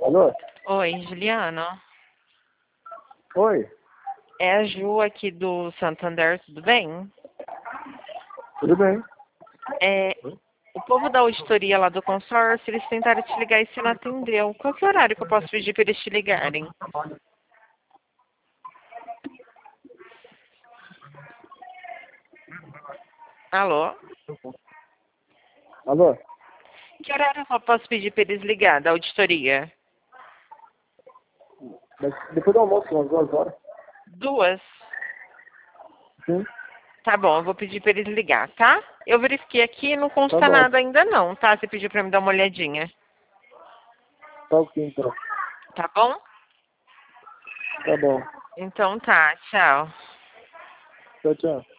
Alô? Oi, Juliano. Oi, É a Ju aqui do Santander, tudo bem? tudo bem? É, o povo da auditoria lá do consórcio, eles tentaram te ligar e você não atendeu. Qual que é o horário que eu posso pedir para eles te ligarem? Alô? Alô? Que horário que eu posso pedir para eles ligar da auditoria? Mas depois do almoço, umas 2 horas. 2? Sim, Tá bom, eu vou pedir para eles ligar, tá? Eu verifiquei aqui e não tá consta bom. nada ainda não, tá? Você pediu para me dar uma olhadinha. Tá ok, então. Tá bom? Tá bom. Então tá, tchau. Tchau, tchau.